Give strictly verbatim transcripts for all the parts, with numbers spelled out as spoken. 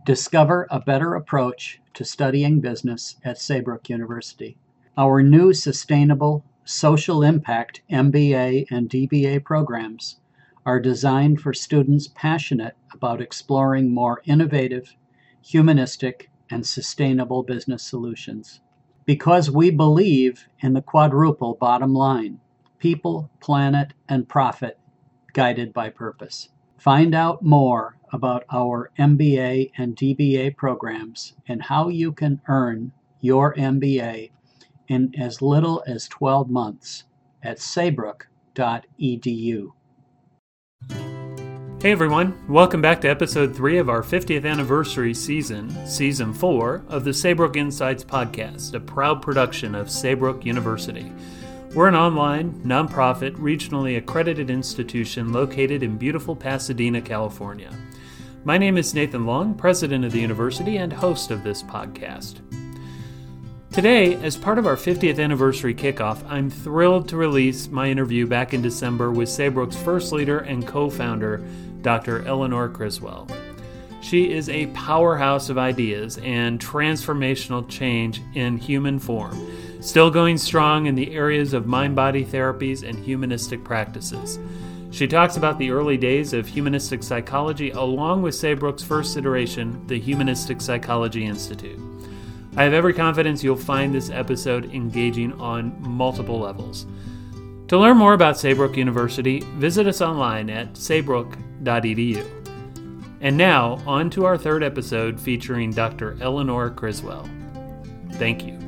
Discover a better approach to studying business at Saybrook University. Our new Sustainable Social Impact M B A and D B A programs are designed for students passionate about exploring more innovative, humanistic, and sustainable business solutions. Because we believe in the quadruple bottom line: people, planet, and profit, guided by purpose. Find out more about our M B A and D B A programs and how you can earn your M B A in as little as twelve months at saybrook dot e d u. Hey everyone, welcome back to episode three of our fiftieth anniversary season, season four of the Saybrook Insights podcast, a proud production of Saybrook University. We're an online, nonprofit, regionally accredited institution located in beautiful Pasadena, California. My name is Nathan Long, president of the university and host of this podcast. Today, as part of our fiftieth anniversary kickoff, I'm thrilled to release my interview back in December with Saybrook's first leader and co-founder, Doctor Eleanor Criswell. She is a powerhouse of ideas and transformational change in human form, still going strong in the areas of mind-body therapies and humanistic practices. She talks about the early days of humanistic psychology along with Saybrook's first iteration, the Humanistic Psychology Institute. I have every confidence you'll find this episode engaging on multiple levels. To learn more about Saybrook University, visit us online at saybrook dot e d u. And now, on to our third episode featuring Doctor Eleanor Criswell. Thank you.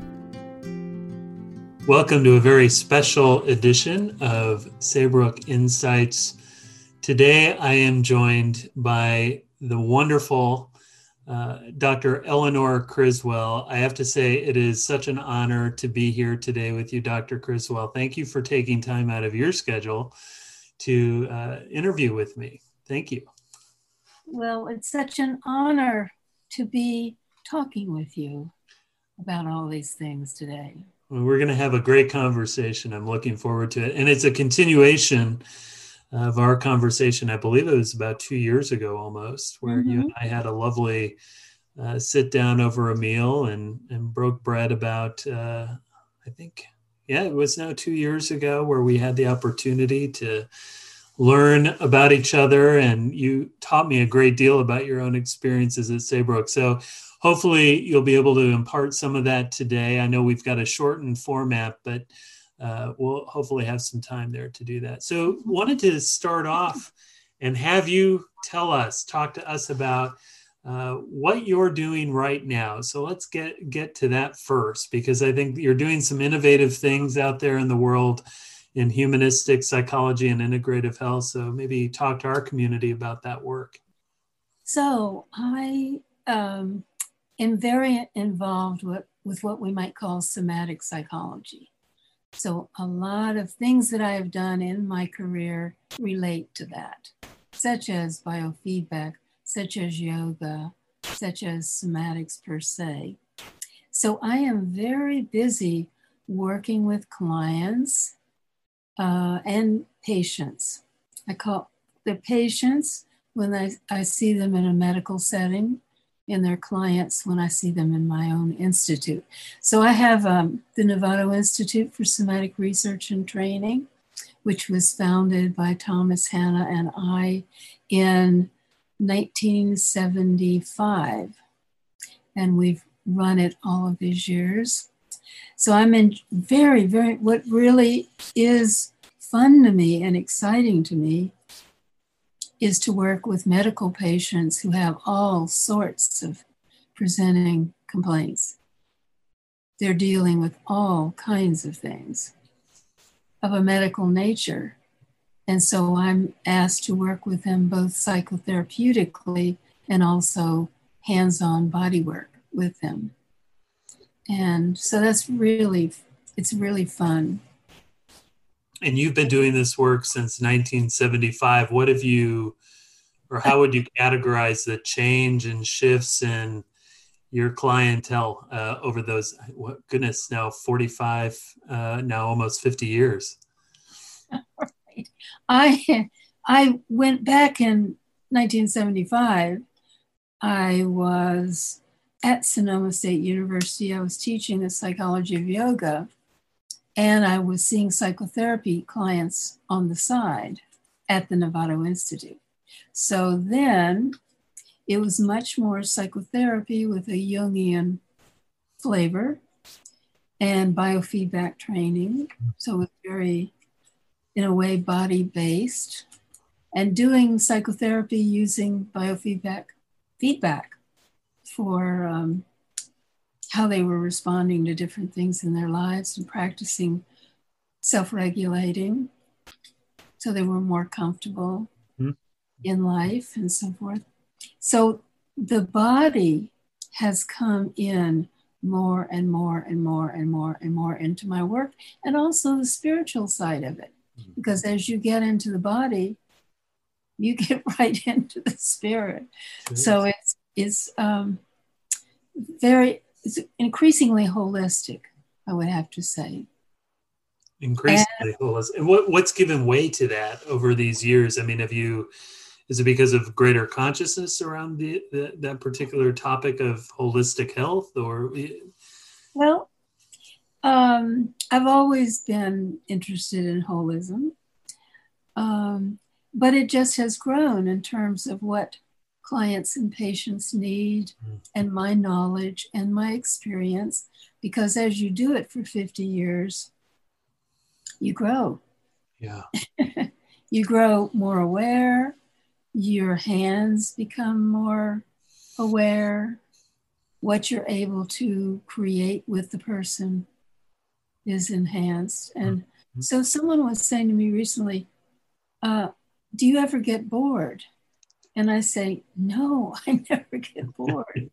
Welcome to a very special edition of Saybrook Insights. Today I am joined by the wonderful uh, Doctor Eleanor Criswell. I have to say it is such an honor to be here today with you, Doctor Criswell. Thank you for taking time out of your schedule to uh, interview with me. Thank you. Well, it's such an honor to be talking with you about all these things today. Well, we're going to have a great conversation. I'm looking forward to it. And it's a continuation of our conversation. I believe it was about two years ago almost, where mm-hmm. you and I had a lovely uh, sit down over a meal and, and broke bread about, uh, I think, yeah, it was now two years ago where we had the opportunity to learn about each other. And you taught me a great deal about your own experiences at Saybrook. So hopefully you'll be able to impart some of that today. I know we've got a shortened format, but uh, we'll hopefully have some time there to do that. So wanted to start off and have you tell us, talk to us about uh, what you're doing right now. So let's get, get to that first, because I think you're doing some innovative things out there in the world in humanistic psychology and integrative health. So maybe talk to our community about that work. So I um, am very involved with, with what we might call somatic psychology. So a lot of things that I have done in my career relate to that, such as biofeedback, such as yoga, such as somatics per se. So I am very busy working with clients uh, and patients. I call the patients when I, I see them in a medical setting, and their clients when I see them in my own institute. So I have um, the Novato Institute for Somatic Research and Training, which was founded by Thomas Hanna and I in nineteen seventy-five. And we've run it all of these years. So I'm in very, very, what really is fun to me and exciting to me is to work with medical patients who have all sorts of presenting complaints. They're dealing with all kinds of things of a medical nature. And so I'm asked to work with them both psychotherapeutically and also hands-on body work with them. And so that's really, it's really fun. And you've been doing this work since nineteen seventy-five. What have you, or how would you categorize the change and shifts in your clientele uh, over those, what, goodness, now forty-five, uh, now almost fifty years? Right. I I went back in nineteen seventy-five I was at Sonoma State University. I was teaching the psychology of yoga, and I was seeing psychotherapy clients on the side at the Novato Institute. So then it was much more psychotherapy with a Jungian flavor and biofeedback training. So it was very, in a way, body-based, and doing psychotherapy using biofeedback feedback for um, how they were responding to different things in their lives and practicing self-regulating so they were more comfortable mm-hmm. in life and so forth. So the body has come in more and more and more and more and more into my work, and also the spiritual side of it. Mm-hmm. Because as you get into the body, you get right into the spirit. Sure. So it's it's um, very it's increasingly holistic, I would have to say. Increasingly and, holistic. And what what's given way to that over these years? I mean, have you? Is it because of greater consciousness around the, the that particular topic of holistic health, or? Well, um, I've always been interested in holism. Um, But it just has grown in terms of what clients and patients need, mm. and my knowledge and my experience, because as you do it for fifty years, you grow. Yeah. You grow more aware, your hands become more aware, what you're able to create with the person is enhanced. And mm-hmm. so someone was saying to me recently, uh, do you ever get bored? And I say, no, I never get bored.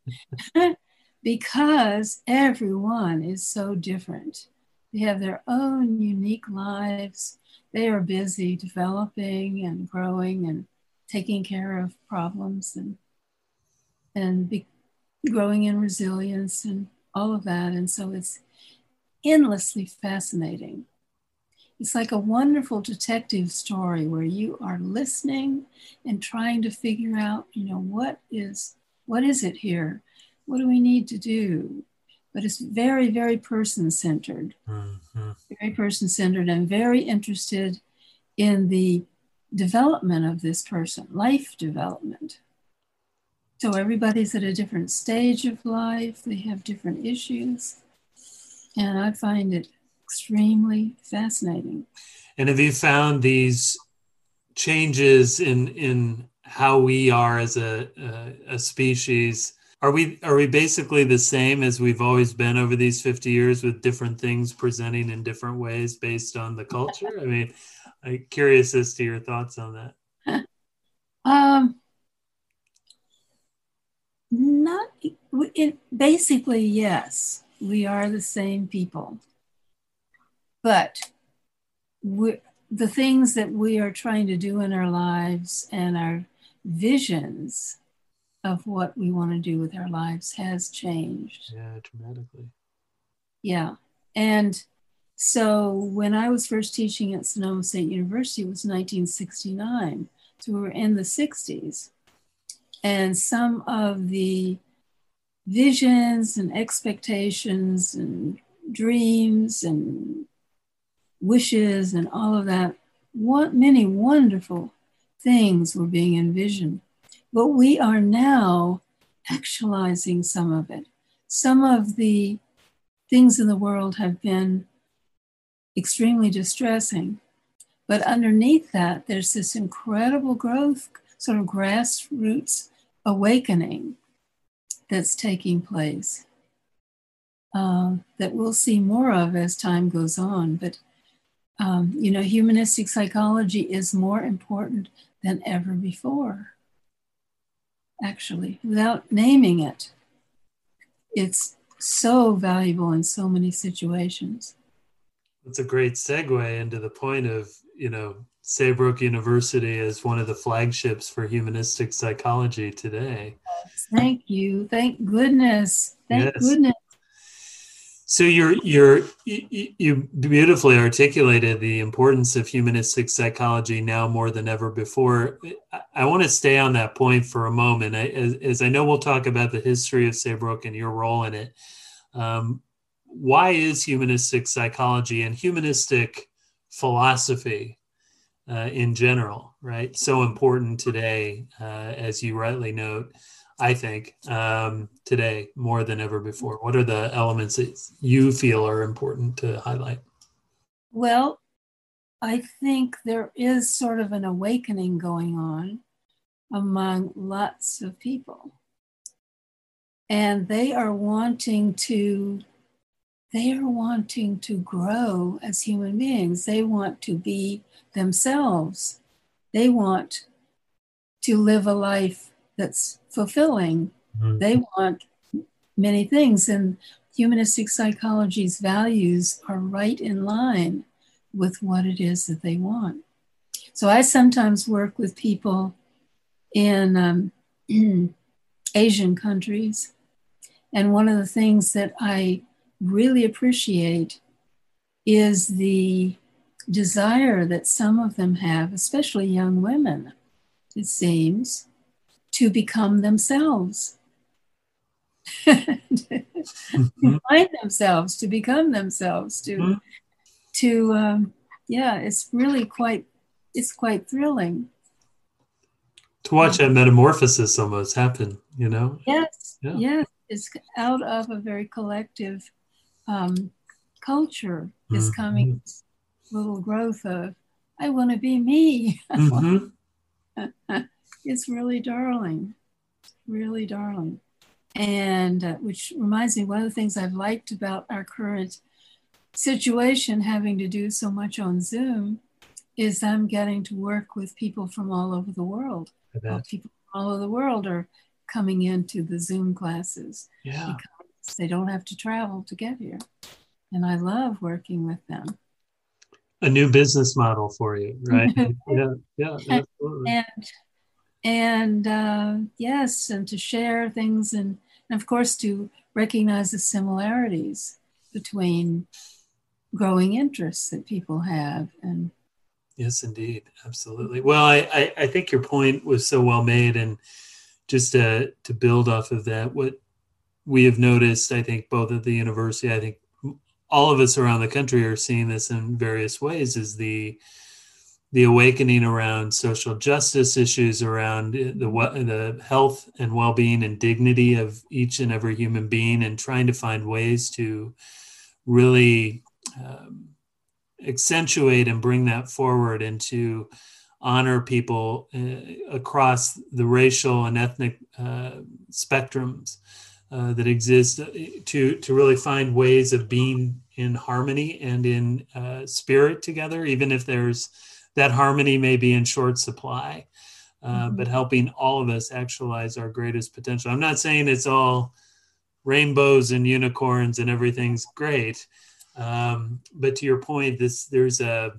Because everyone is so different. They have their own unique lives. They are busy developing and growing and taking care of problems and, and be, growing in resilience and all of that. And so it's endlessly fascinating. It's like a wonderful detective story where you are listening and trying to figure out, you know, what is, what is it here? What do we need to do? But it's very, very person-centered, mm-hmm. very person-centered, and very interested in the development of this person, life development. So everybody's at a different stage of life. They have different issues. And I find it extremely fascinating. And have you found these changes in in how we are as a a, a species? Are we are we basically the same as we've always been over these fifty years, with different things presenting in different ways based on the culture? I mean, I'm curious as to your thoughts on that. Um, not it, basically, yes, we are the same people. But we, the things that we are trying to do in our lives and our visions of what we want to do with our lives has changed. Yeah, dramatically. Yeah. And so when I was first teaching at Sonoma State University, it was nineteen sixty-nine. So we were in the sixties. And some of the visions and expectations and dreams and wishes and all of that, what many wonderful things were being envisioned. But we are now actualizing some of it. Some of the things in the world have been extremely distressing. But underneath that, there's this incredible growth, sort of grassroots awakening that's taking place uh, that we'll see more of as time goes on. But Um, you know, humanistic psychology is more important than ever before, actually, without naming it. It's so valuable in so many situations. That's a great segue into the point of, you know, Saybrook University as one of the flagships for humanistic psychology today. Thank you. Thank goodness. Thank yes. goodness. So you're you're you, you beautifully articulated the importance of humanistic psychology now more than ever before. I, I want to stay on that point for a moment. I, as, as I know, we'll talk about the history of Saybrook and your role in it. Um, why is humanistic psychology and humanistic philosophy uh, in general, right, so important today, uh, as you rightly note? I think um, today more than ever before. What are the elements that you feel are important to highlight? Well, I think there is sort of an awakening going on among lots of people. And they are wanting to, they are wanting to grow as human beings. They want to be themselves. They want to live a life that's fulfilling. Mm-hmm. They want many things, and humanistic psychology's values are right in line with what it is that they want. So I sometimes work with people in um, Asian countries, and one of the things that I really appreciate is the desire that some of them have, especially young women, it seems, to become themselves, mm-hmm. to find themselves, to become themselves, to, mm-hmm. to um, yeah, it's really quite, it's quite thrilling. To watch that metamorphosis almost happen, you know? Yes, yeah. yes, it's out of a very collective um, culture mm-hmm. is coming this little growth of, I want to be me. Mm-hmm. It's really darling, really darling. And uh, which reminds me, one of the things I've liked about our current situation, having to do so much on Zoom, is I'm getting to work with people from all over the world. Well, people from all over the world are coming into the Zoom classes yeah. because they don't have to travel to get here. And I love working with them. A new business model for you, right? yeah, yeah, absolutely. And And uh, yes, and to share things, and, and of course to recognize the similarities between growing interests that people have. And yes, indeed, absolutely. Well, I, I, I think your point was so well made, and just to to build off of that, what we have noticed, I think both at the university, I think all of us around the country are seeing this in various ways, is the the awakening around social justice issues, around the the health and well-being and dignity of each and every human being, and trying to find ways to really um, accentuate and bring that forward, and to honor people uh, across the racial and ethnic uh, spectrums uh, that exist, to to really find ways of being in harmony and in uh, spirit together, even if there's that harmony may be in short supply, uh, mm-hmm. but helping all of us actualize our greatest potential. I'm not saying it's all rainbows and unicorns and everything's great, um, but to your point, this there's a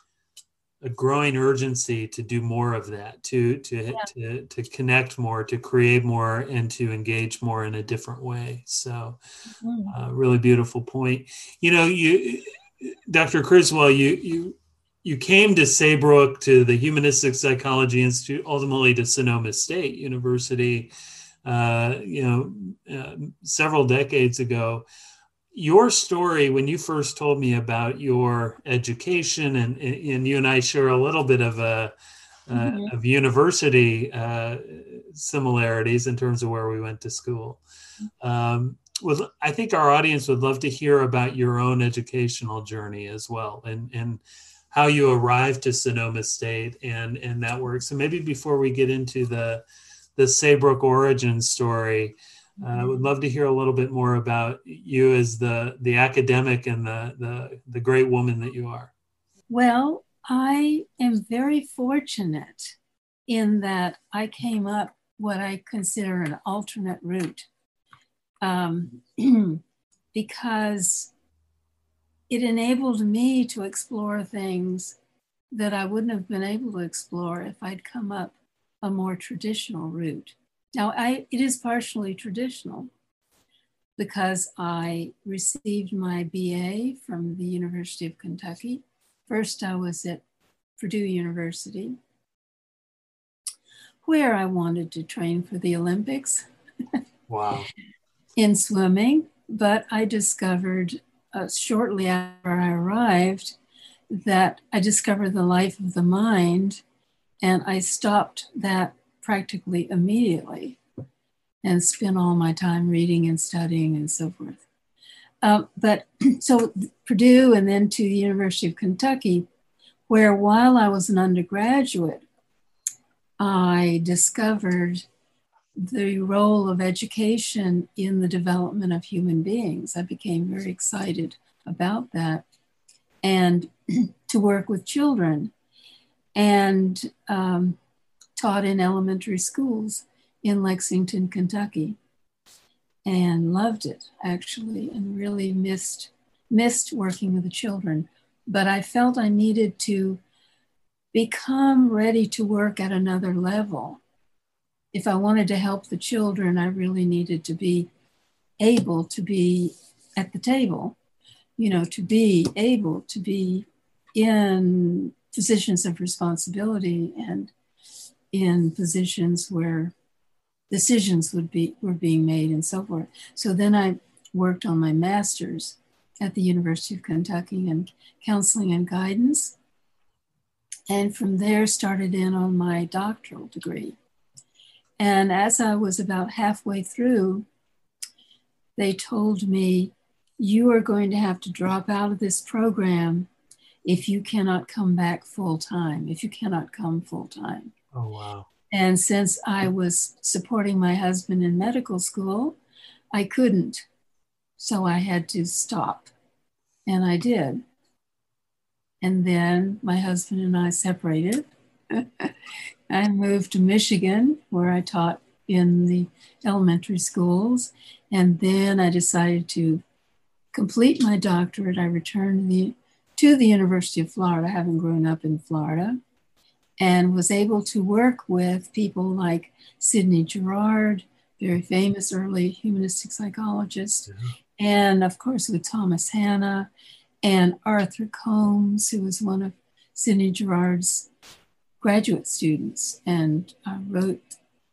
a growing urgency to do more of that, to to, yeah. to to connect more, to create more, and to engage more in a different way. So, mm-hmm. uh, really beautiful point. You know, you, Doctor Criswell, you you. You came to Saybrook, to the Humanistic Psychology Institute, ultimately to Sonoma State University, uh, you know, uh, several decades ago. Your story, when you first told me about your education, and, and you and I share a little bit of a uh, mm-hmm. of university uh, similarities in terms of where we went to school. Um, with, I think our audience would love to hear about your own educational journey as well, and and how you arrived to Sonoma State and, and that work. So maybe before we get into the, the Saybrook origin story, I uh, would love to hear a little bit more about you as the, the academic and the, the, the great woman that you are. Well, I am very fortunate in that I came up what I consider an alternate route, um, because it enabled me to explore things that I wouldn't have been able to explore if I'd come up a more traditional route. Now, I, it is partially traditional, because I received my B A from the University of Kentucky. First, I was at Purdue University, where I wanted to train for the Olympics. Wow. In swimming, but I discovered uh, shortly after I arrived that I discovered the life of the mind, and I stopped that practically immediately and spent all my time reading and studying and so forth. Uh, but so Purdue and then to the University of Kentucky, where while I was an undergraduate, I discovered the role of education in the development of human beings. I became very excited about that, and to work with children, and um, taught in elementary schools in Lexington, Kentucky, and loved it actually, and really missed missed working with the children. But I felt I needed to become ready to work at another level. If I wanted to help the children, I really needed to be able to be at the table, you know, to be able to be in positions of responsibility and in positions where decisions would be were being made and so forth. So then I worked on my master's at the University of Kentucky in counseling and guidance. And from there started in on my doctoral degree. And as I was about halfway through, they told me, you are going to have to drop out of this program if you cannot come back full time, if you cannot come full time. Oh, wow. And since I was supporting my husband in medical school, I couldn't. So I had to stop. And I did. And then my husband and I separated. I moved to Michigan, where I taught in the elementary schools. And then I decided to complete my doctorate. I returned the, to the University of Florida, having grown up in Florida, and was able to work with people like Sidney Girard, very famous early humanistic psychologist, yeah. And of course with Thomas Hanna and Arthur Combs, who was one of Sidney Girard's graduate students, and uh, wrote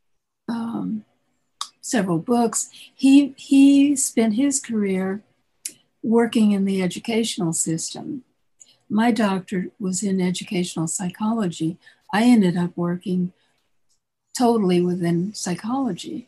um, several books. He, he spent his career working in the educational system. My doctorate was in educational psychology. I ended up working totally within psychology.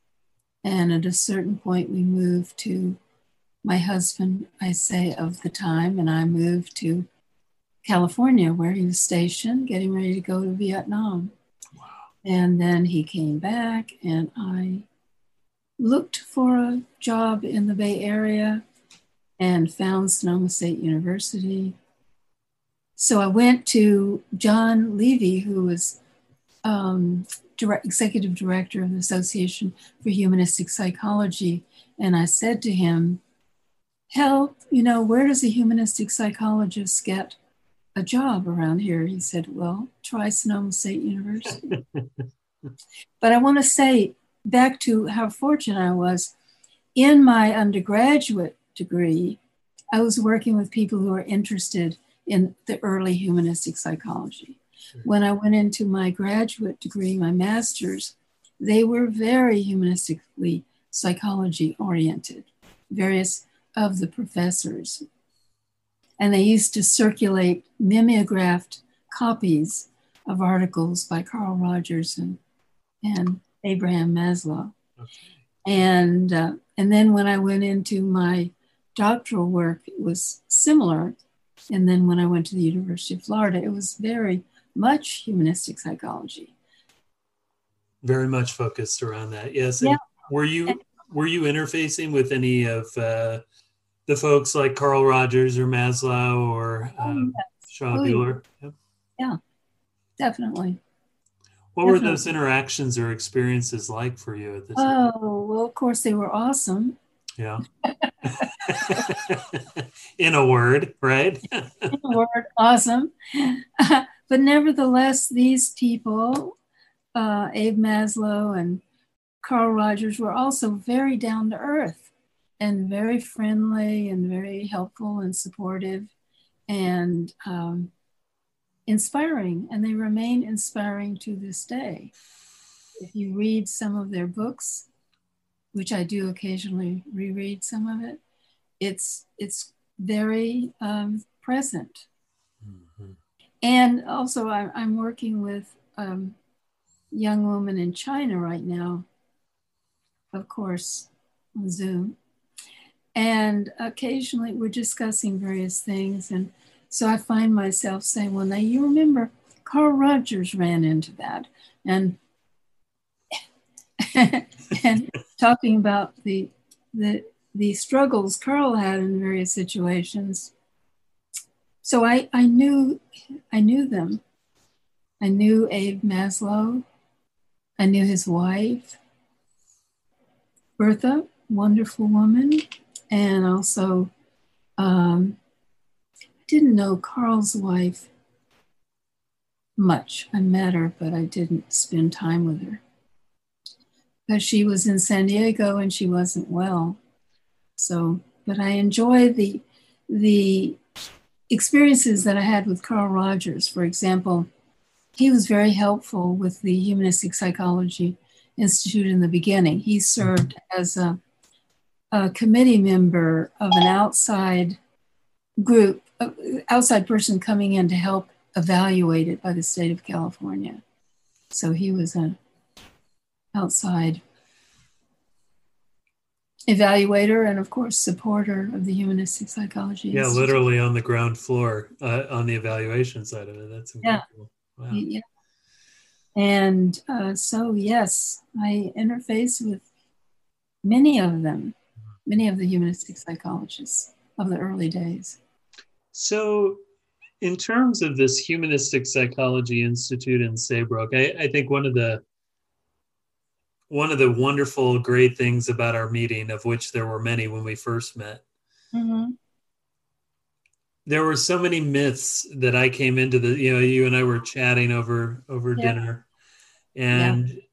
And at a certain point, we moved to my husband, I say, of the time, and I moved to California, where he was stationed, getting ready to go to Vietnam. Wow. And then he came back, and I looked for a job in the Bay Area and found Sonoma State University. So I went to John Levy, who was um, direct, executive director of the Association for Humanistic Psychology, and I said to him, help, you know, where does a humanistic psychologist get a job around here? He said, well, try Sonoma State University. But I want to say back to how fortunate I was. In my undergraduate degree, I was working with people who are interested in the early humanistic psychology. Sure. When I went into my graduate degree, my master's, they were very humanistically psychology oriented, various of the professors. And they used to circulate mimeographed copies of articles by Carl Rogers and, and Abraham Maslow. Okay. And, uh, and then when I went into my doctoral work, it was similar. And then when I went to the University of Florida, it was very much humanistic psychology. Very much focused around that. Yes. And yeah. Were you and, were you interfacing with any of uh, the folks like Carl Rogers or Maslow or um, oh, yes. Shaw Bueller? Yep. Yeah, definitely. What definitely. were those interactions or experiences like for you at this Oh, time? Well, of course, they were awesome. Yeah. In a word, right? In a word, awesome. But nevertheless, these people, uh, Abe Maslow and Carl Rogers, were also very down to earth. and very friendly and very helpful and supportive and um, inspiring. And they remain inspiring to this day. If you read some of their books, which I do occasionally reread some of it, it's it's very um, present. Mm-hmm. And also I, I'm working with a um, young woman in China right now, of course, on Zoom. And occasionally we're discussing various things. And so I find myself saying, well, now you remember Carl Rogers ran into that. And and talking about the, the, the struggles Carl had in various situations. So I, I knew, I knew them. I knew Abe Maslow. I knew his wife, Bertha, wonderful woman. And also, um, I didn't know Carl's wife much. I met her, but I didn't spend time with her. Because she was in San Diego and she wasn't well. So, but I enjoy the, the experiences that I had with Carl Rogers. For example, he was very helpful with the Humanistic Psychology Institute in the beginning. He served as a, a committee member of an outside group, uh, outside person coming in to help evaluate it by the state of California. So he was an outside evaluator and, of course, supporter of the Humanistic Psychology Yeah, Institute. literally on the ground floor uh, on the evaluation side of it. That's incredible. Yeah. Wow. Yeah. And uh, so, yes, I interface with many of them, many of the humanistic psychologists of the early days. So in terms of this Humanistic Psychology Institute in Saybrook, I, I think one of the one of the wonderful, great things about our meeting, of which there were many when we first met, mm-hmm. there were so many myths that I came into the, you know, you and I were chatting over, over yeah. dinner. And yeah.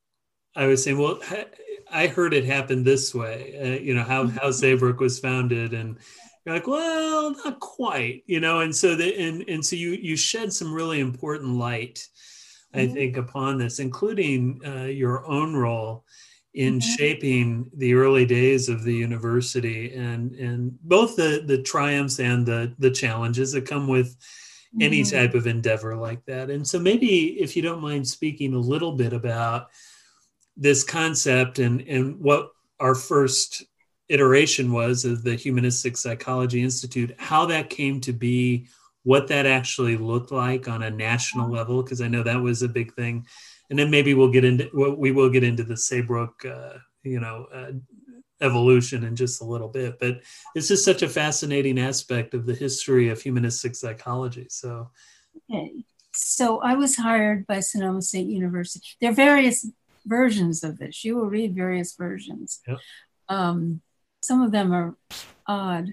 I was saying, well, I heard it happened this way, uh, you know, how, how Saybrook was founded. And you're like, well, not quite, you know? And so the, and, and so you, you shed some really important light, I think, upon this, including uh, your own role in mm-hmm. shaping the early days of the university, and and both the the triumphs and the the challenges that come with mm-hmm. any type of endeavor like that. And so maybe if you don't mind speaking a little bit about this concept and and what our first iteration was of the Humanistic Psychology Institute, how that came to be, what that actually looked like on a national level, because I know that was a big thing. And then maybe we'll get into, we will get into the Saybrook, uh, you know, uh, evolution in just a little bit. But it's just such a fascinating aspect of the history of humanistic psychology. So, okay. So I was hired by Sonoma State University. There are various versions of this. You will read various versions. Yep. Um, some of them are odd.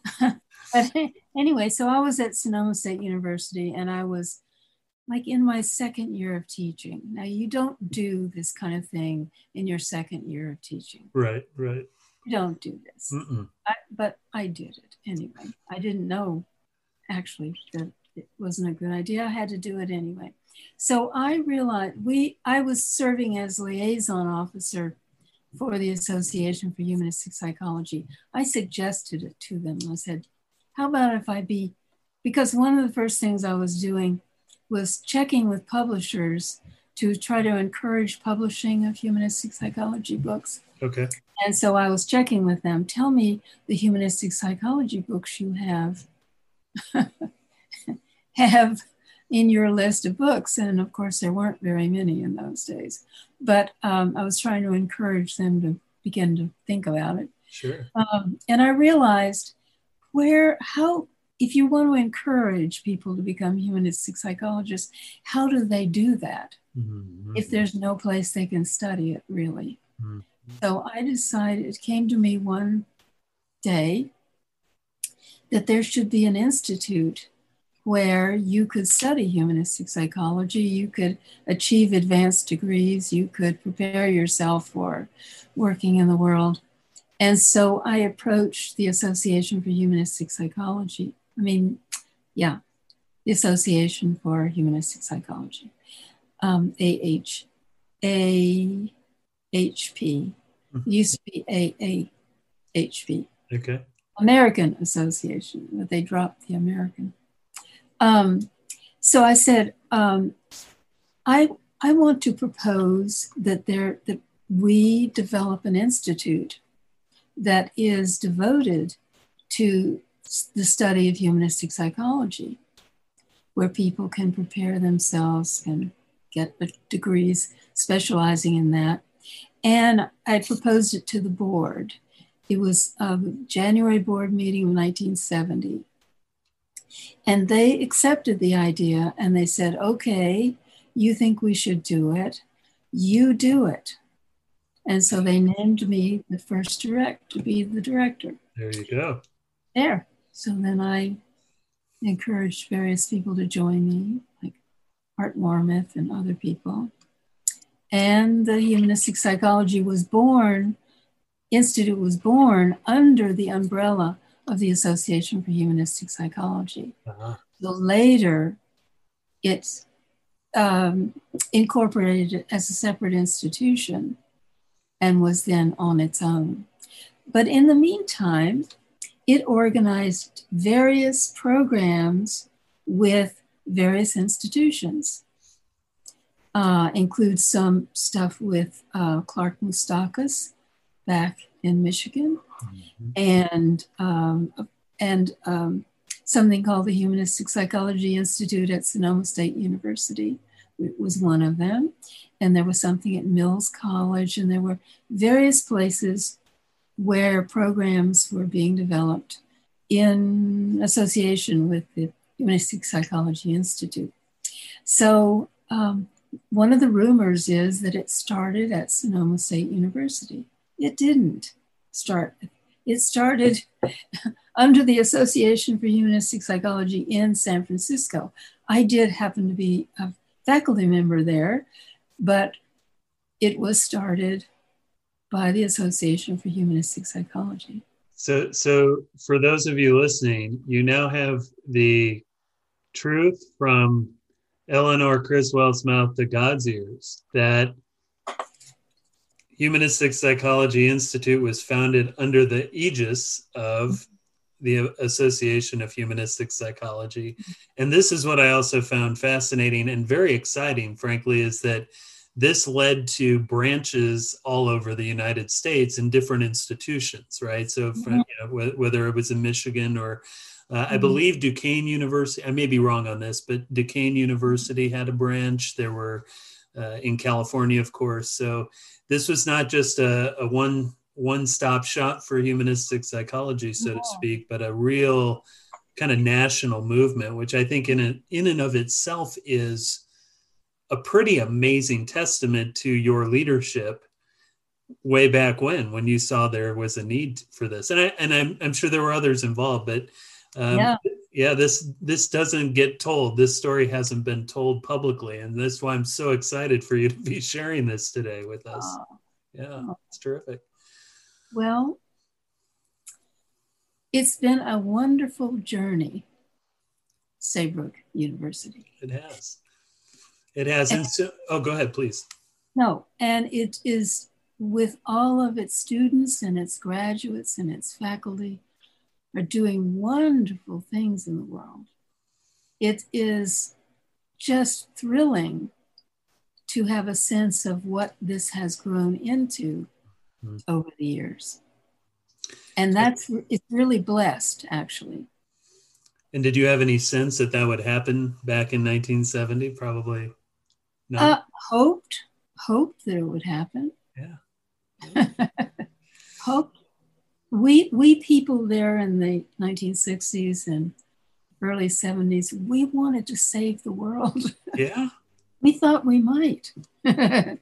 But anyway, so I was at Sonoma State University and I was like in my second year of teaching. Now, you don't do this kind of thing in your second year of teaching. Right, right. You don't do this. I, but I did it anyway. I didn't know actually that it wasn't a good idea. I had to do it anyway. So I realized we, I was serving as liaison officer for the Association for Humanistic Psychology. I suggested it to them. I said, how about if I be, because one of the first things I was doing was checking with publishers to try to encourage publishing of humanistic psychology books. Okay. And so I was checking with them, tell me the humanistic psychology books you have, have in your list of books. And of course, there weren't very many in those days. But um, I was trying to encourage them to begin to think about it. Sure. Um, and I realized where, how, if you want to encourage people to become humanistic psychologists, how do they do that mm-hmm. if there's no place they can study it, really? Mm-hmm. So I decided, it came to me one day that there should be an institute where you could study humanistic psychology, you could achieve advanced degrees, you could prepare yourself for working in the world. And so I approached the Association for Humanistic Psychology. I mean, yeah, the Association for Humanistic Psychology, um, A H, A H P. It used to be A A H P. Okay. American Association, but they dropped the American. Um, so I said, um, I I want to propose that there that we develop an institute that is devoted to the study of humanistic psychology, where people can prepare themselves and get degrees specializing in that. And I proposed it to the board. It was a January board meeting of nineteen seventy. And they accepted the idea and they said, okay, you think we should do it, you do it. And so they named me the first direct to be the director. There you go. There. So then I encouraged various people to join me, like Art Mormith and other people. And the Humanistic Psychology was born, Institute was born under the umbrella of the Association for Humanistic Psychology. Uh-huh. So later, it's um, incorporated as a separate institution and was then on its own. But in the meantime, it organized various programs with various institutions. Uh, includes some stuff with uh, Clark Moustakas back in Michigan, mm-hmm. and um, and um, something called the Humanistic Psychology Institute at Sonoma State University. It was one of them. And there was something at Mills College, and there were various places where programs were being developed in association with the Humanistic Psychology Institute. So um, one of the rumors is that it started at Sonoma State University. It didn't start. It started under the Association for Humanistic Psychology in San Francisco. I did happen to be a faculty member there, but it was started by the Association for Humanistic Psychology. So, so for those of you listening, you now have the truth from Eleanor Criswell's mouth to God's ears, that Humanistic Psychology Institute was founded under the aegis of the Association of Humanistic Psychology. And this is what I also found fascinating and very exciting, frankly, is that this led to branches all over the United States in different institutions, right? So from, you know, whether it was in Michigan or uh, I believe Duquesne University, I may be wrong on this, but Duquesne University had a branch. There were uh, in California, of course. So this was not just a, a one one-stop shop for humanistic psychology, so to speak, but a real kind of national movement, which I think in, a, in and of itself is a pretty amazing testament to your leadership way back when, when you saw there was a need for this. And I, and I'm, I'm sure there were others involved, but um, yeah. yeah, this, this doesn't get told. This story hasn't been told publicly. And that's why I'm so excited for you to be sharing this today with us. Oh. Yeah, it's terrific. Well, it's been a wonderful journey, Saybrook University. It has. It has. And, and so, oh, go ahead, please. No, and it is with all of its students and its graduates and its faculty are doing wonderful things in the world. It is just thrilling to have a sense of what this has grown into mm-hmm. over the years. And that's, it's really blessed, actually. And did you have any sense that that would happen back in nineteen seventy? Probably not. Uh, hoped, hoped that it would happen. Yeah. Hoped. We, we people there in the nineteen sixties and early seventies, we wanted to save the world. Yeah. We thought we might. Well,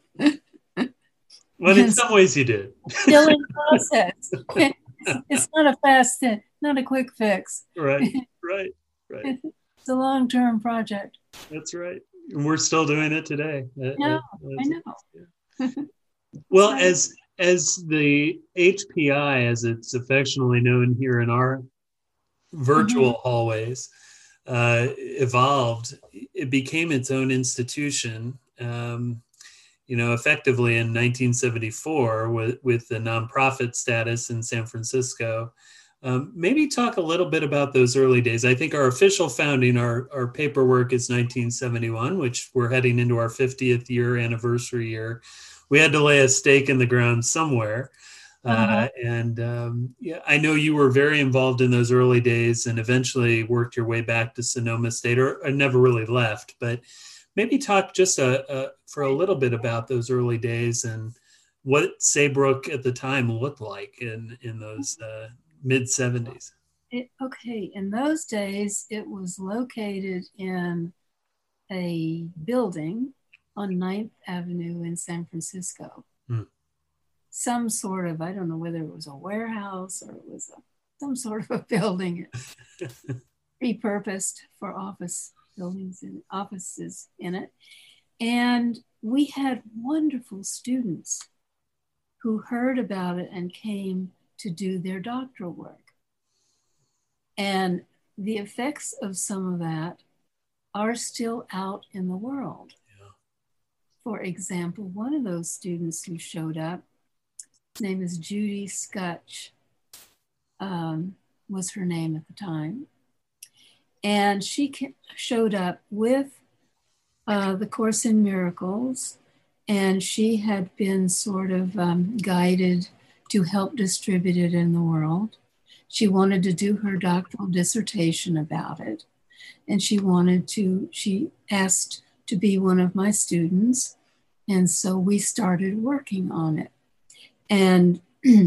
in some ways you did. Still in process. It's, it's not a fast, not a quick fix. Right, right, right. It's a long-term project. That's right. And we're still doing it today. No, I know. Yeah. Well, as as the H P I, as it's affectionately known here in our virtual mm-hmm. hallways, uh, evolved, it became its own institution, um, you know, effectively in nineteen seventy-four with, with the nonprofit status in San Francisco. Um, maybe talk a little bit about those early days. I think our official founding, our, our paperwork is nineteen seventy-one, which we're heading into our fiftieth year anniversary year. We had to lay a stake in the ground somewhere. Uh-huh. Uh, and um, yeah, I know you were very involved in those early days and eventually worked your way back to Sonoma State, or, or never really left. But maybe talk just a, a, for a little bit about those early days and what Saybrook at the time looked like in, in those uh, mid seventies. It, okay, in those days, it was located in a building on ninth Avenue in San Francisco. Hmm. Some sort of, I don't know whether it was a warehouse or it was a, some sort of a building repurposed for office buildings and offices in it. And we had wonderful students who heard about it and came to do their doctoral work. And the effects of some of that are still out in the world. Yeah. For example, one of those students who showed up, his name is Judy Scutch, um, was her name at the time. And she ca- showed up with uh, the Course in Miracles, and she had been sort of um, guided to help distribute it in the world. She wanted to do her doctoral dissertation about it. And she wanted to, she asked to be one of my students. And so we started working on it. And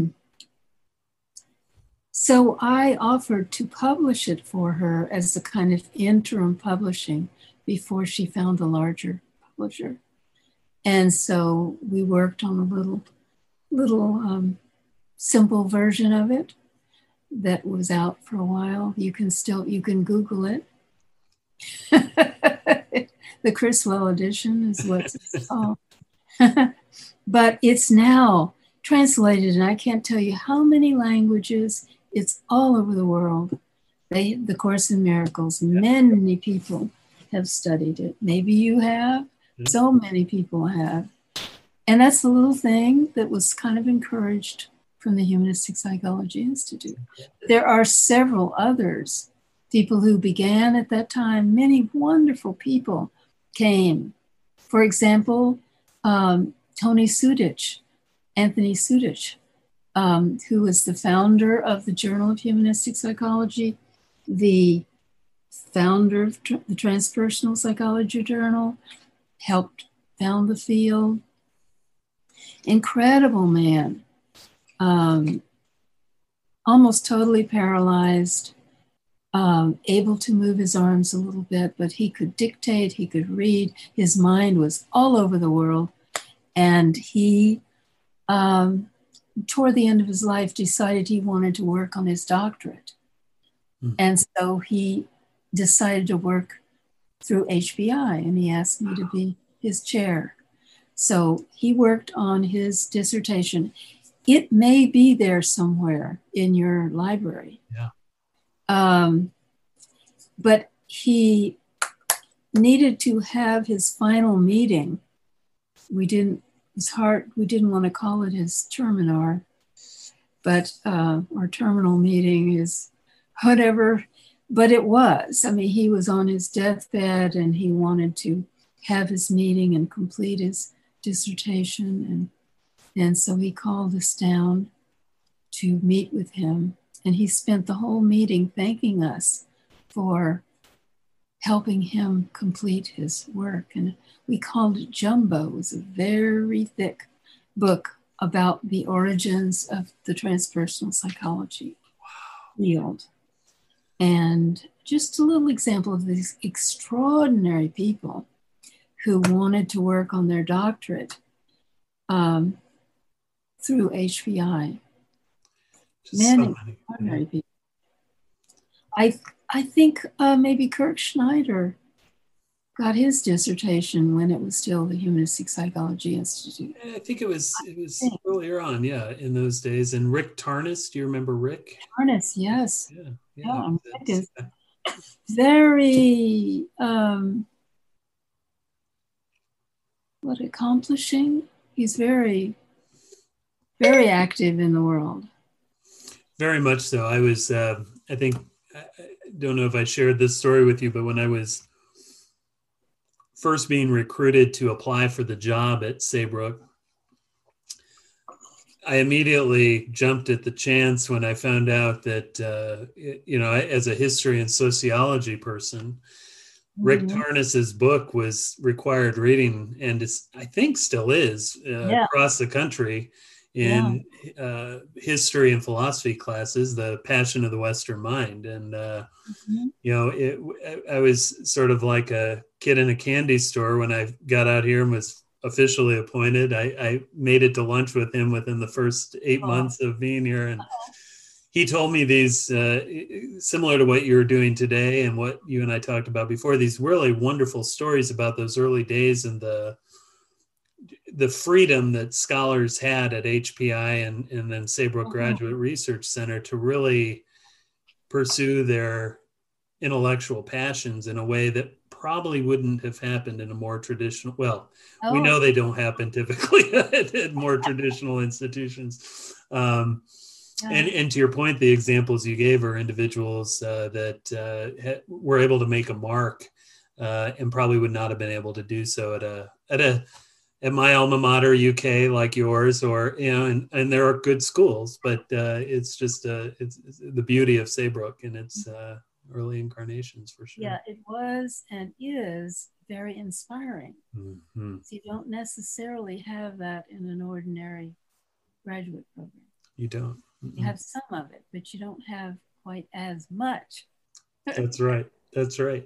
so I offered to publish it for her as a kind of interim publishing before she found a larger publisher. And so we worked on a little, little um, simple version of it that was out for a while. You can still, you can Google it. The Criswell edition is what it's called. But it's now translated, and I can't tell you how many languages. It's all over the world. They, the Course in Miracles, many, many people have studied it. Maybe you have. So many people have. And that's the little thing that was kind of encouraged from the Humanistic Psychology Institute. There are several others, people who began at that time. Many wonderful people came. For example, um, Tony Sudich, Anthony Sudich, um, who was the founder of the Journal of Humanistic Psychology, the founder of tr- the Transpersonal Psychology Journal, helped found the field. Incredible man. Um, almost totally paralyzed, um, able to move his arms a little bit, but he could dictate, he could read. His mind was all over the world. And he, um, toward the end of his life, decided he wanted to work on his doctorate. Mm. And so he decided to work through H B I, and he asked me to be his chair. So he worked on his dissertation. It may be there somewhere in your library. Yeah. Um, but he needed to have his final meeting. We didn't, it's hard, we didn't want to call it his terminar, but uh, our terminal meeting is whatever, but it was. I mean, he was on his deathbed and he wanted to have his meeting and complete his dissertation. And, and so he called us down to meet with him. And he spent the whole meeting thanking us for helping him complete his work. And we called it Jumbo. It was a very thick book about the origins of the transpersonal psychology field. And just a little example of these extraordinary people who wanted to work on their doctorate um, through H B I. Many so extraordinary people. I I think uh, maybe Kirk Schneider got his dissertation when it was still the Humanistic Psychology Institute. I think it was it was earlier on, yeah, in those days. And Rick Tarnas, do you remember Rick? Tarnas, yes. Yeah, yeah. yeah Rick is very um, what accomplishing. He's very, very active in the world. Very much so. I was, uh, I think, I don't know if I shared this story with you, but when I was first being recruited to apply for the job at Saybrook, I immediately jumped at the chance when I found out that, uh, you know, as a history and sociology person, mm-hmm. Rick Tarnas's book was required reading, and it's, I think still is, uh, yeah. across the country in yeah. uh, history and philosophy classes, The Passion of the Western Mind. And, uh, mm-hmm. you know, it, I was sort of like a kid in a candy store when I got out here and was officially appointed. I, I made it to lunch with him within the first eight oh. months of being here. And he told me these, uh, similar to what you're doing today and what you and I talked about before, these really wonderful stories about those early days and the the freedom that scholars had at H P I and, and then Saybrook mm-hmm. Graduate Research Center to really pursue their intellectual passions in a way that probably wouldn't have happened in a more traditional, well, oh. we know they don't happen typically at, at more traditional institutions. Um, yeah. and, and to your point, the examples you gave are individuals uh, that uh, ha- were able to make a mark uh, and probably would not have been able to do so at a, at a, at my alma mater, U K, like yours, or, you know, and, and there are good schools, but uh, it's just uh, it's, it's the beauty of Saybrook and its uh, early incarnations for sure. Yeah, it was and is very inspiring. Mm-hmm. So you don't necessarily have that in an ordinary graduate program. You don't. Mm-mm. You have some of it, but you don't have quite as much. That's right. That's right.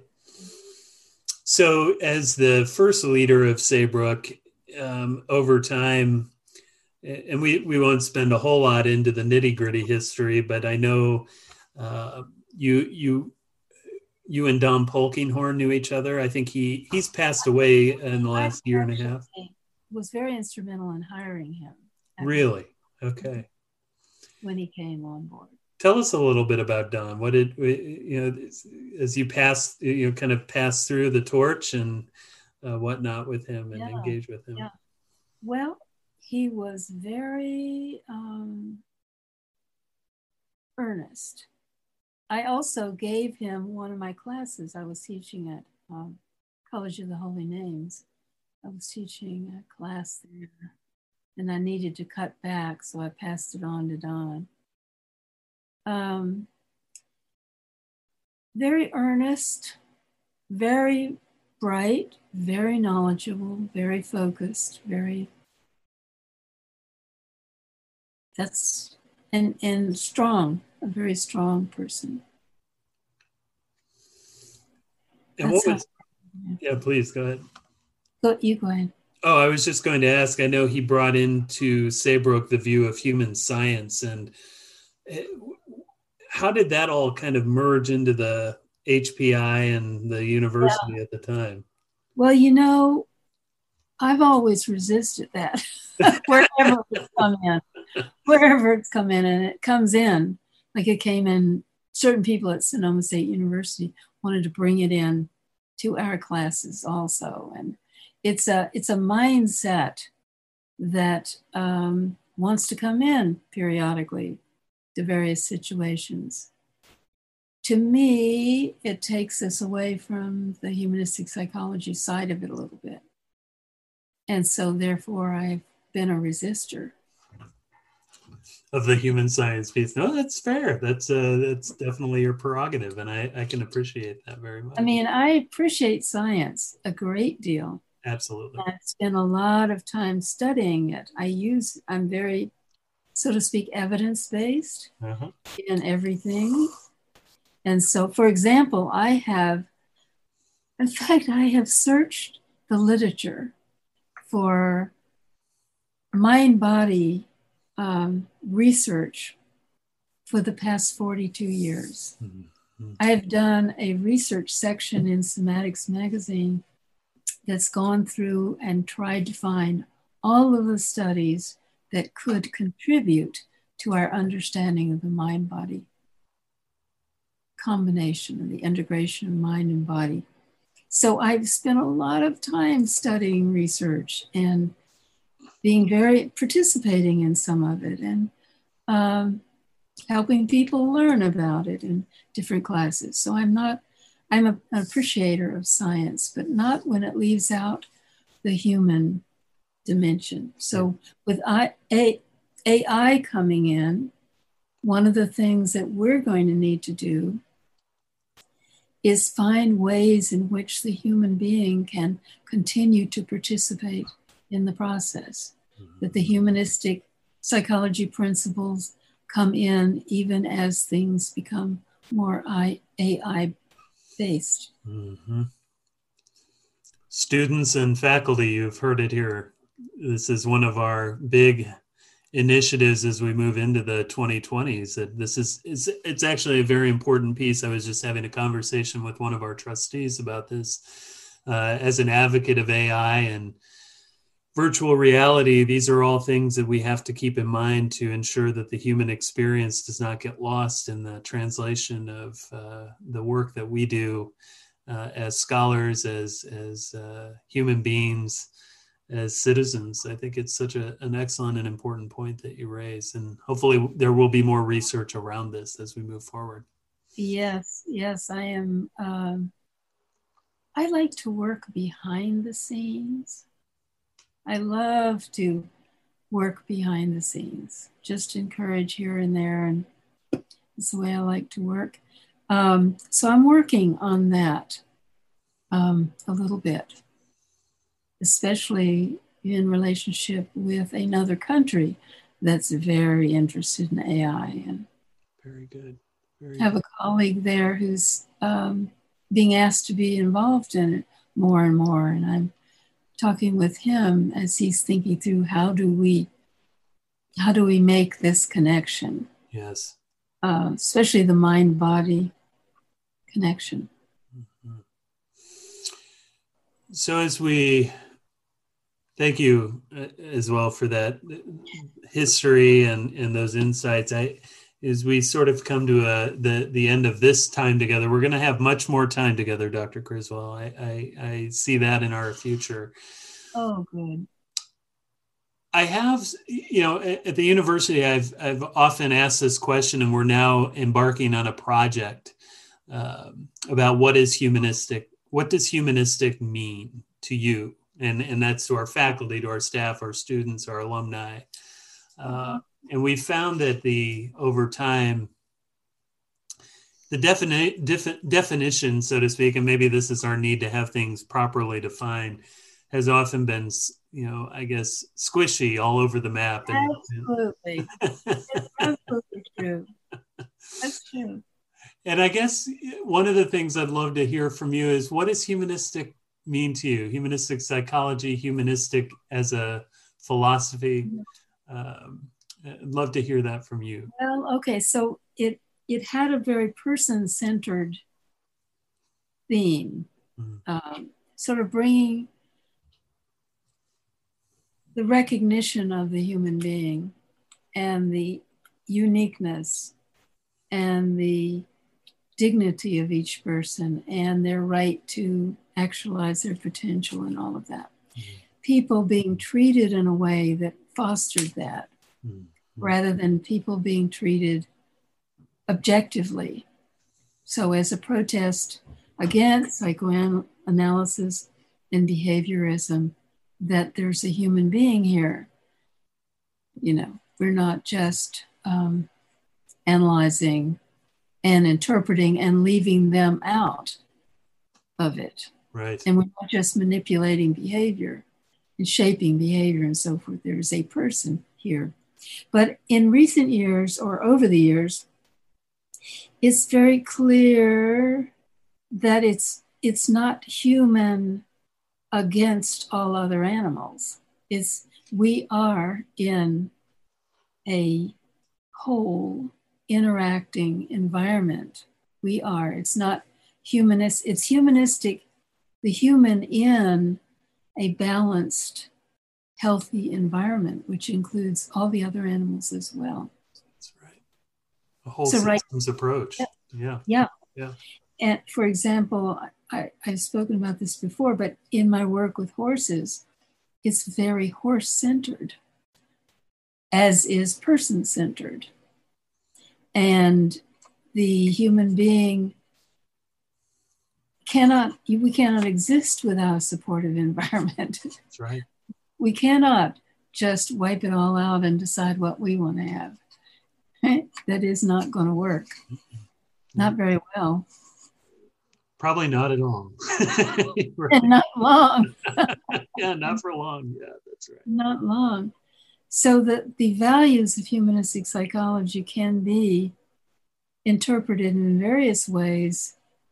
So as the first leader of Saybrook, Um, over time, and we, we won't spend a whole lot into the nitty gritty history, but I know uh, you you you and Don Polkinghorne knew each other. I think he he's passed away in the last year and a half. Was very instrumental in hiring him. Really? Okay. When he came on board. Tell us a little bit about Don. What did you know as you passed, you know, kind of passed through the torch and Uh, whatnot with him and yeah, engage with him? Yeah. Well, he was very um, earnest. I also gave him one of my classes. I was teaching at um, College of the Holy Names. I was teaching a class there, and I needed to cut back, so I passed it on to Don. Um, very earnest, very bright, very knowledgeable, very focused, very, that's, and, and strong, a very strong person. And that's what was, how, yeah, please go ahead. Go, you go ahead. Oh, I was just going to ask, I know he brought into Saybrook the view of human science, and how did that all kind of merge into the H P I and the university yeah. at the time? Well, you know, I've always resisted that wherever it's come in, wherever it's come in, and it comes in like it came in. Certain people at Sonoma State University wanted to bring it in to our classes also, and it's a it's a mindset that um, wants to come in periodically to various situations. To me, it takes us away from the humanistic psychology side of it a little bit. And so therefore I've been a resistor. Of the human science piece. No, that's fair. That's uh, that's definitely your prerogative. And I, I can appreciate that very much. I mean, I appreciate science a great deal. Absolutely. I spend a lot of time studying it. I use, I'm very, so to speak, evidence-based uh-huh. in everything. And so, for example, I have, in fact, I have searched the literature for mind-body um, research for the past forty-two years. Mm-hmm. I have done a research section in Somatics magazine that's gone through and tried to find all of the studies that could contribute to our understanding of the mind-body combination and the integration of mind and body. So I've spent a lot of time studying research and being very, participating in some of it and um, helping people learn about it in different classes. So I'm not, I'm a, an appreciator of science, but not when it leaves out the human dimension. So with I, A, AI coming in, one of the things that we're going to need to do is find ways in which the human being can continue to participate in the process, that the humanistic psychology principles come in even as things become more A I-based. Mm-hmm. Students and faculty, you've heard it here. This is one of our big initiatives as we move into the twenty twenties. That this is it's, it's actually a very important piece. I was just having a conversation with one of our trustees about this. Uh, as an advocate of A I and virtual reality, these are all things that we have to keep in mind to ensure that the human experience does not get lost in the translation of uh, the work that we do uh, as scholars, as as uh, human beings, as citizens. I think it's such a, an excellent and important point that you raise, and hopefully there will be more research around this as we move forward. Yes, yes, I am. Um, I like to work behind the scenes. I love to work behind the scenes, just encourage here and there, and it's the way I like to work. Um, so I'm working on that um, a little bit, especially in relationship with another country that's very interested in A I. And very good. Very I have good. a colleague there who's um, being asked to be involved in it more and more. And I'm talking with him as he's thinking through how do we, how do we make this connection? Yes. Uh, especially the mind-body connection. Mm-hmm. So as we, thank you as well for that history and, and those insights. I, as we sort of come to a, the, the end of this time together, we're going to have much more time together, Doctor Criswell. I, I, I see that in our future. Oh, good. I have, you know, at the university, I've, I've often asked this question, and we're now embarking on a project um, about what is humanistic. What does humanistic mean to you? And, and that's to our faculty, to our staff, our students, our alumni. Uh, and we found that the, over time, the defini- defi- definition, so to speak, and maybe this is our need to have things properly defined, has often been, you know, I guess, squishy all over the map. And, absolutely. It's absolutely true. That's true. And I guess one of the things I'd love to hear from you is, what does humanistic mean to you? Humanistic psychology, humanistic as a philosophy. Um, I'd love to hear that from you. Well, okay, so it it had a very person-centered theme, mm. um, sort of bringing the recognition of the human being and the uniqueness and the dignity of each person and their right to actualize their potential and all of that. Mm-hmm. People being treated in a way that fostered that, mm-hmm. rather than people being treated objectively. So as a protest against psychoanalysis and behaviorism, that there's a human being here. You know, we're not just um, analyzing and interpreting and leaving them out of it. Right. And we're not just manipulating behavior and shaping behavior and so forth. There's a person here. But in recent years, or over the years, it's very clear that it's it's not human against all other animals. It's we are in a whole interacting environment. We are. It's not humanist. It's humanistic. The human in a balanced, healthy environment, which includes all the other animals as well. That's right. A whole so, systems right, approach. Yeah. Yeah. Yeah. Yeah. And for example, I, I've spoken about this before, but in my work with horses, it's very horse-centered, as is person-centered. And the human being cannot, we cannot exist without a supportive environment. That's right. We cannot just wipe it all out and decide what we want to have. That is not going to work. Not very well. Probably not at all. Right. And not long. Yeah, not for long. Yeah, that's right. Not long. So the, the values of humanistic psychology can be interpreted in various ways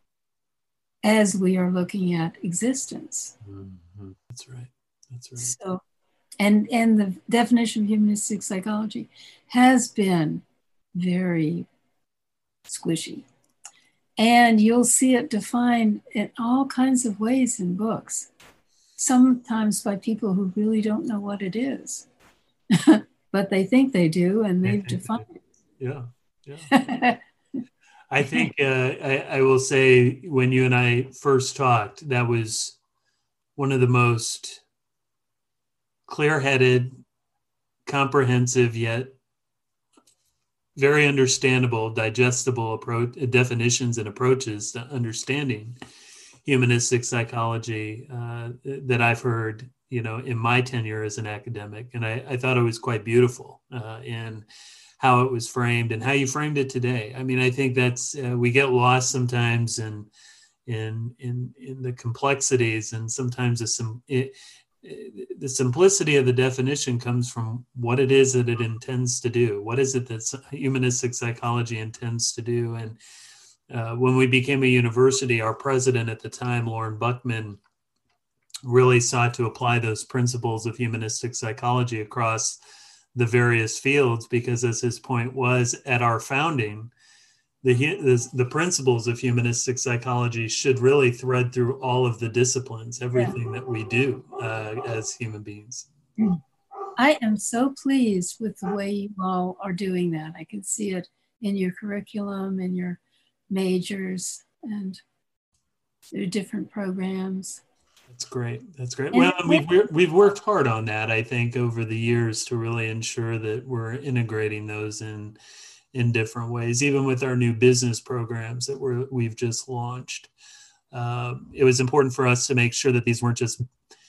as we are looking at existence. Mm-hmm. That's right. That's right. So, and, and the definition of humanistic psychology has been very squishy. And you'll see it defined in all kinds of ways in books, sometimes by people who really don't know what it is, but they think they do, and they've defined it. Yeah, yeah. I think uh, I, I will say when you and I first talked, that was one of the most clear-headed, comprehensive, yet very understandable, digestible approach, definitions and approaches to understanding humanistic psychology uh, that I've heard, you know, in my tenure as an academic. And I, I thought it was quite beautiful uh, in how it was framed and how you framed it today. I mean, I think that's, uh, we get lost sometimes in, in, in, in the complexities, and sometimes the, sim- it, the simplicity of the definition comes from what it is that it intends to do. What is it that humanistic psychology intends to do? And uh, when we became a university, our president at the time, Lauren Buckman, really sought to apply those principles of humanistic psychology across the various fields, because as his point was, at our founding, the, the, the principles of humanistic psychology should really thread through all of the disciplines, everything that we do uh, as human beings. I am so pleased with the way you all are doing that. I can see it in your curriculum, in your majors, and your different programs. That's great. That's great. Well, we've we've worked hard on that, I think, over the years to really ensure that we're integrating those in in different ways, even with our new business programs that we're, we've just launched. Uh, it was important for us to make sure that these weren't just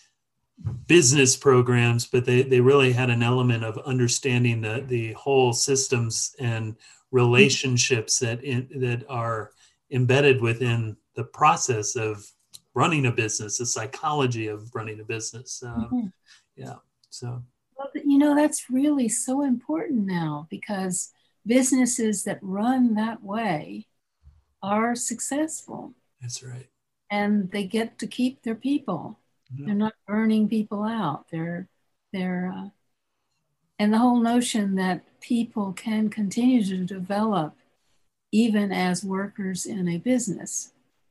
business programs, but they, they really had an element of understanding the, the whole systems and relationships that in, that are embedded within the process of running a business, the psychology of running a business. Uh, mm-hmm. Yeah. So, well, you know, that's really so important now, because businesses that run that way are successful. That's right. And they get to keep their people. Yeah. They're not burning people out. They're, they're, uh, and the whole notion that people can continue to develop even as workers in a business.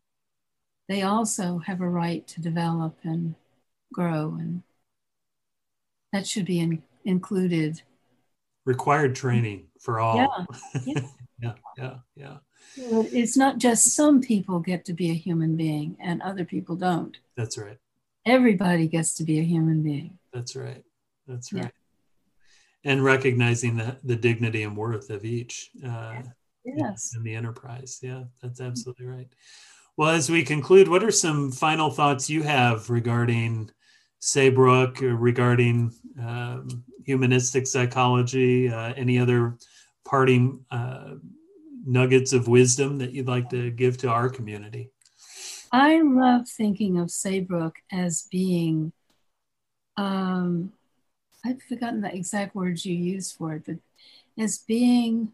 They also have a right to develop and grow, and that should be in, included. Required training for all. Yeah, yeah, yeah, yeah, yeah. It's not just some people get to be a human being and other people don't. That's right. Everybody gets to be a human being. That's right. That's right. Yeah. And recognizing the, the dignity and worth of each uh, yes. in, in the enterprise. Yeah, that's absolutely right. Well, as we conclude, what are some final thoughts you have regarding Saybrook, or regarding um, humanistic psychology, uh, any other parting uh, nuggets of wisdom that you'd like to give to our community? I love thinking of Saybrook as being, um, I've forgotten the exact words you used for it, but as being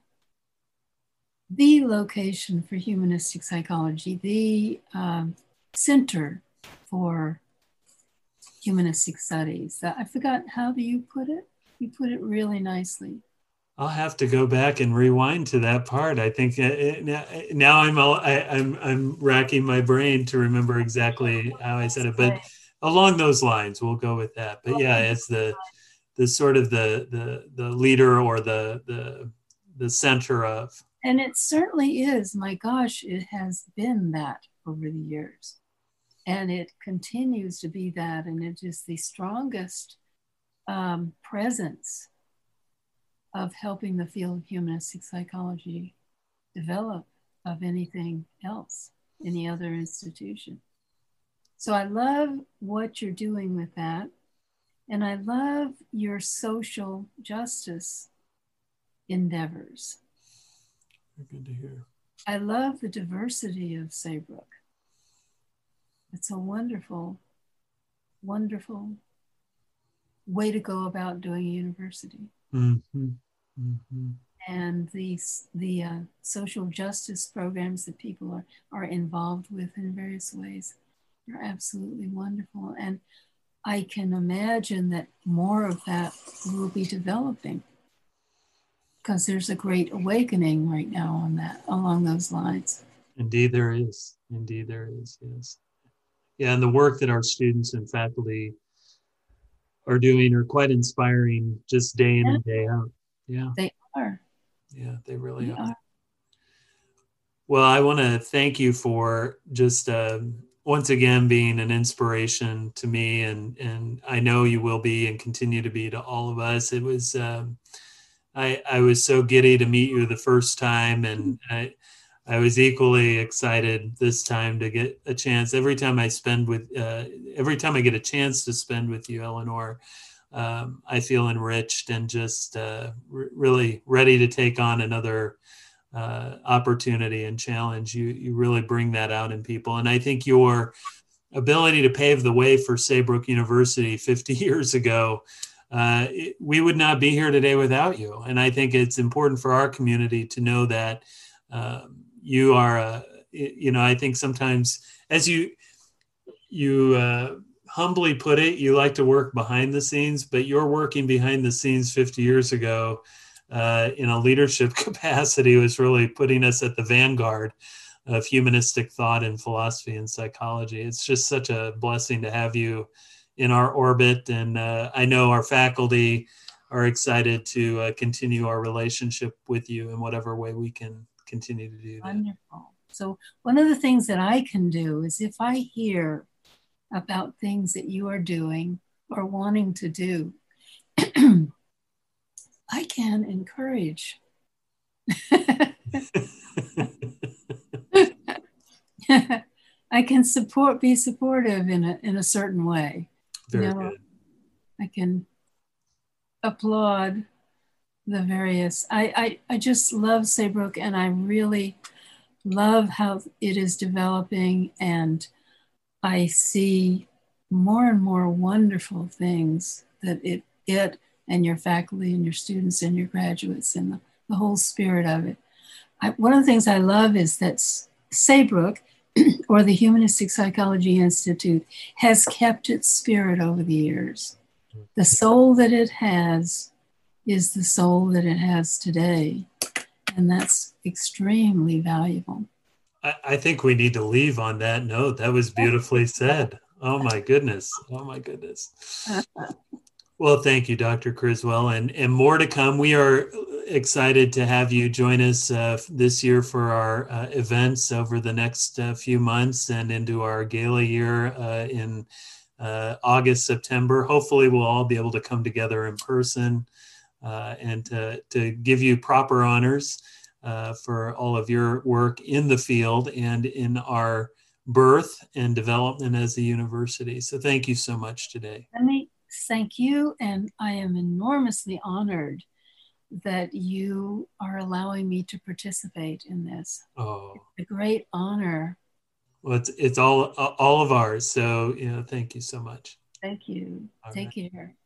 the location for humanistic psychology, the um, center for humanistic studies. I forgot, how do you put it? You put it really nicely. I'll have to go back and rewind to that part. I think it, now I'm all, I, I'm I'm racking my brain to remember exactly how I said it. But along those lines, we'll go with that. But yeah, as the the sort of the the the leader or the the the center of. And it certainly is. My gosh, it has been that over the years. And it continues to be that. And it is the strongest um, presence of helping the field of humanistic psychology develop of anything else, any other institution. So I love what you're doing with that. And I love your social justice endeavors. Good to hear. I love the diversity of Saybrook. It's a wonderful, wonderful way to go about doing a university. Mm-hmm. Mm-hmm. And the, the uh, social justice programs that people are, are involved with in various ways are absolutely wonderful. And I can imagine that more of that will be developing, because there's a great awakening right now on that, along those lines. Indeed there is. Indeed there is, yes. Yeah, and the work that our students and faculty are doing are quite inspiring, just day in and day out. Yeah. They are. Yeah, they really they are. are. Well, I want to thank you for just uh, once again being an inspiration to me, and and I know you will be and continue to be to all of us. It was um, I I was so giddy to meet you the first time, and I I was equally excited this time to get a chance. Every time I spend with uh, every time I get a chance to spend with you, Eleanor, um, I feel enriched and just uh, r- really ready to take on another uh, opportunity and challenge. You you really bring that out in people, and I think your ability to pave the way for Saybrook University fifty years ago, uh, it, we would not be here today without you. And I think it's important for our community to know that um, you are a, you know, I think sometimes as you you uh, humbly put it, you like to work behind the scenes, but you're working behind the scenes fifty years ago uh, in a leadership capacity was really putting us at the vanguard of humanistic thought and philosophy and psychology. It's just such a blessing to have you in our orbit. And uh, I know our faculty are excited to uh, continue our relationship with you in whatever way we can continue to do that. Wonderful. So one of the things that I can do is if I hear about things that you are doing or wanting to do, I can encourage. I can support, be supportive in a in a certain way. Very you know, good. I can applaud the various. I, I I just love Saybrook, and I really love how it is developing, and I see more and more wonderful things that it it and your faculty and your students and your graduates and the, the whole spirit of it. I, one of the things I love is that Saybrook, or the Humanistic Psychology Institute, has kept its spirit over the years. The soul that it has is the soul that it has today, and that's extremely valuable. I, I think we need to leave on that note. That was beautifully said. Oh my goodness. Oh my goodness. Well, thank you, Doctor Criswell, and, and more to come. We are excited to have you join us uh, this year for our uh, events over the next uh, few months and into our gala year uh, in uh, August, September. Hopefully we'll all be able to come together in person uh, and to, to give you proper honors uh, for all of your work in the field and in our birth and development as a university. So thank you so much today. Let me thank you, and I am enormously honored that you are allowing me to participate in this. Oh, it's a great honor. Well, it's it's all all of ours. So, you know, thank you so much. Thank you. All Take right. care.